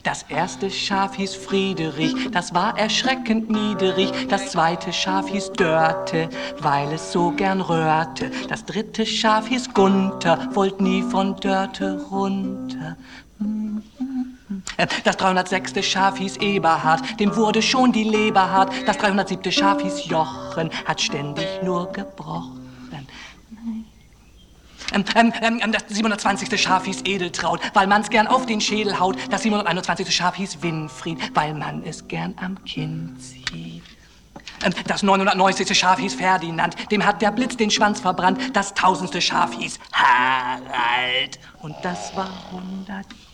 Das erste Schaf hieß Friederich, das war erschreckend niederig. Das zweite Schaf hieß Dörte, weil es so gern röhrte. Das dritte Schaf hieß Gunther, wollt nie von Dörte runter. Das 306. Schaf hieß Eberhard, dem wurde schon die Leber hart. Das 307. Schaf hieß Jochen, hat ständig nur gebrochen. Das 720. Schaf hieß Edeltraud, weil man's gern auf den Schädel haut. Das 721. Schaf hieß Winfried, weil man es gern am Kinn zieht. Das 990. Schaf hieß Ferdinand, dem hat der Blitz den Schwanz verbrannt. Das 1000. Schaf hieß Harald und das war 100